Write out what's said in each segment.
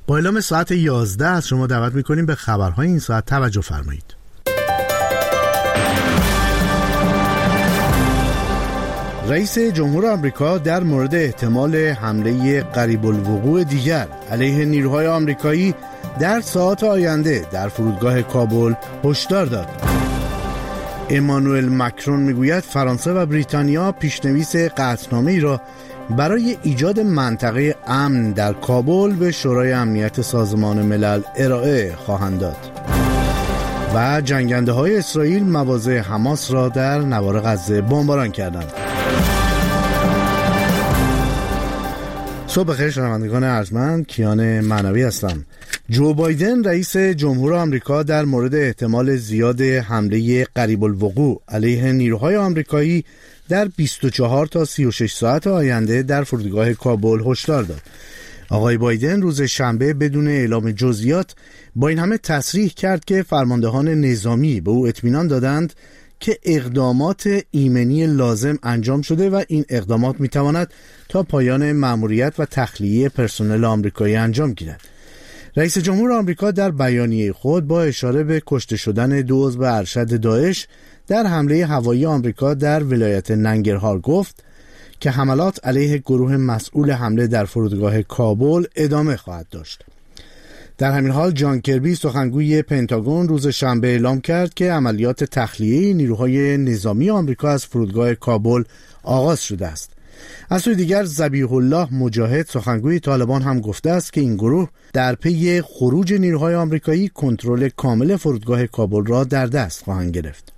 با اعلام ساعت 11 از شما دعوت میکنیم به خبرهای این ساعت توجه فرمایید. رئیس جمهور آمریکا در مورد احتمال حمله قریب الوقوع دیگر علیه نیروهای آمریکایی در ساعات آینده در فرودگاه کابل هشدار داد. امانوئل مکرون میگوید فرانسه و بریتانیا پیشنویس قطعنامه‌ای را برای ایجاد منطقه امن در کابل به شورای امنیت سازمان ملل ارائه خواهند داد. و جنگنده‌های اسرائیل مواضع حماس را در نوار غزه بمباران کردند. صبح بخیر شنوندگان ارجمند، کیان معنوی هستم. جو بایدن رئیس جمهور آمریکا در مورد احتمال زیاد حمله قریب الوقوع علیه نیروهای آمریکایی در 24 تا 36 ساعت آینده در فرودگاه کابل هشدار داد. آقای بایدن روز شنبه بدون اعلام جزئیات با این همه تصریح کرد که فرماندهان نظامی به او اطمینان دادند که اقدامات ایمنی لازم انجام شده و این اقدامات میتواند تا پایان مأموریت و تخلیه پرسنل آمریکایی انجام گیرد. رئیس جمهور آمریکا در بیانیه خود با اشاره به کشته شدن 2 عضو ارشد داعش در حمله هوایی آمریکا در ولایت ننگرهار گفت که حملات علیه گروه مسئول حمله در فرودگاه کابل ادامه خواهد داشت. در همین حال جان کربی سخنگوی پنتاگون روز شنبه اعلام کرد که عملیات تخلیه نیروهای نظامی آمریکا از فرودگاه کابل آغاز شده است. از سوی دیگر ذبیح الله مجاهد سخنگوی طالبان هم گفته است که این گروه در پی خروج نیروهای آمریکایی کنترل کامل فرودگاه کابل را در دست خواهند گرفت.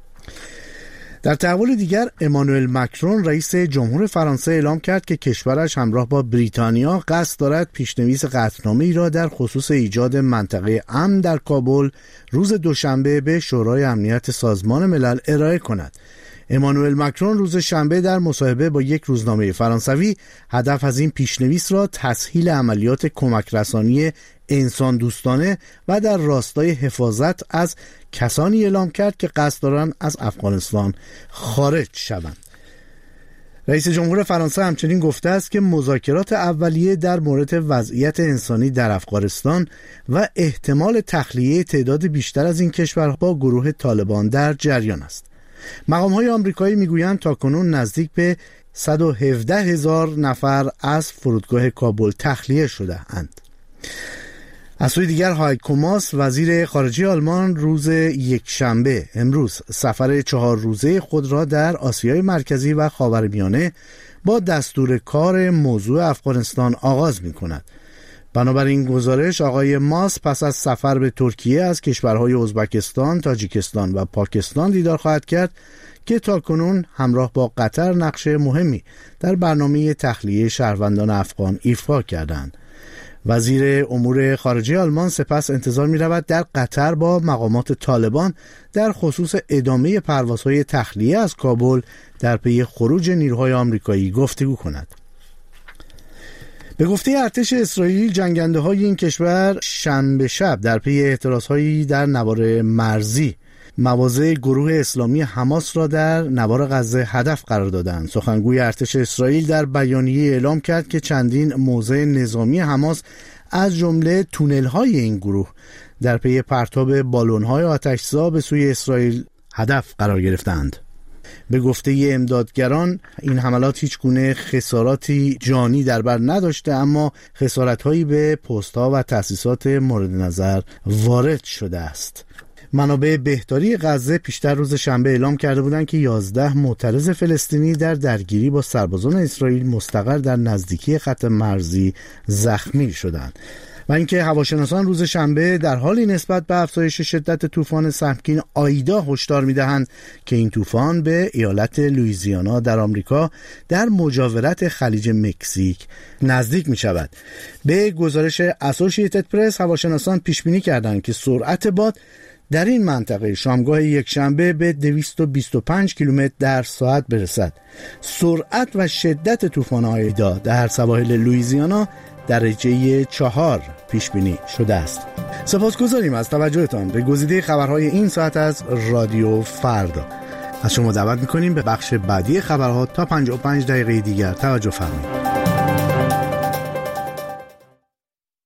در تحول دیگر امانوئل مکرون رئیس جمهور فرانسه اعلام کرد که کشورش همراه با بریتانیا قصد دارد پیشنویس قطعنامه‌ای را در خصوص ایجاد منطقه امن در کابل روز دوشنبه به شورای امنیت سازمان ملل ارائه کند. امانوئل مکرون روز شنبه در مصاحبه با یک روزنامه فرانسوی هدف از این پیشنویس را تسهیل عملیات کمک رسانی انسان دوستانه و در راستای حفاظت از کسانی اعلام کرد که قصد دارند از افغانستان خارج شوند. رئیس جمهور فرانسه همچنین گفته است که مذاکرات اولیه در مورد وضعیت انسانی در افغانستان و احتمال تخلیه تعداد بیشتر از این کشور با گروه طالبان در جریان است. مقام‌های آمریکایی میگویند تاکنون نزدیک به 117,000 نفر از فرودگاه کابل تخلیه شده اند. از سوی دیگر هایکو ماس وزیر خارجه آلمان روز یکشنبه امروز سفر 4 روزه خود را در آسیای مرکزی و خاورمیانه با دستور کار موضوع افغانستان آغاز می کند. بنابراین گزارش آقای ماس پس از سفر به ترکیه از کشورهای ازبکستان، تاجیکستان و پاکستان دیدار خواهد کرد که تاکنون همراه با قطر نقش مهمی در برنامه تخلیه شهروندان افغان ایفا کردند. وزیر امور خارجه آلمان سپس انتظار می رود در قطر با مقامات طالبان در خصوص ادامه پروازهای تخلیه از کابل در پی خروج نیروهای آمریکایی گفتگو کند. به گفته ارتش اسرائیل جنگنده‌های این کشور شنبه شب در پی اعتراضهایی در نوار مرزی مواضع گروه اسلامی حماس را در نوار غزه هدف قرار دادند. سخنگوی ارتش اسرائیل در بیانیه اعلام کرد که چندین موضع نظامی حماس از جمله تونل‌های این گروه در پی پرتاب بالون‌های آتش‌زا به سوی اسرائیل هدف قرار گرفتند. به گفته امدادگران این حملات هیچ گونه خساراتی جانی در بر نداشته، اما خسارت‌هایی به پست‌ها و تأسیسات مورد نظر وارد شده است. منابع بهداری غزه پیشتر روز شنبه اعلام کرده بودند که 11 معترض فلسطینی در درگیری با سربازان اسرائیل مستقر در نزدیکی خط مرزی زخمی شدند و اینکه هواشناسان روز شنبه در حالی نسبت به افزایش شدت طوفان سهمگین آیدا هشدار می‌دهند که این طوفان به ایالت لوئیزیانا در آمریکا در مجاورت خلیج مکزیک نزدیک می‌شود. به گزارش اسوسییتد پرس هواشناسان پیش بینی کردند که سرعت باد در این منطقه شامگاه یکشنبه به 225 کیلومتر در ساعت برسد. سرعت و شدت طوفان آیدا در سواحل لوئیزیانا درجه 4 پیش بینی شده است. سپاسگزاریم از توجهتان به گزیده خبرهای این ساعت از رادیو فردا. از شما دعوت می‌کنیم به بخش بعدی خبرها تا 55 دقیقه دیگر توجه فرمایید.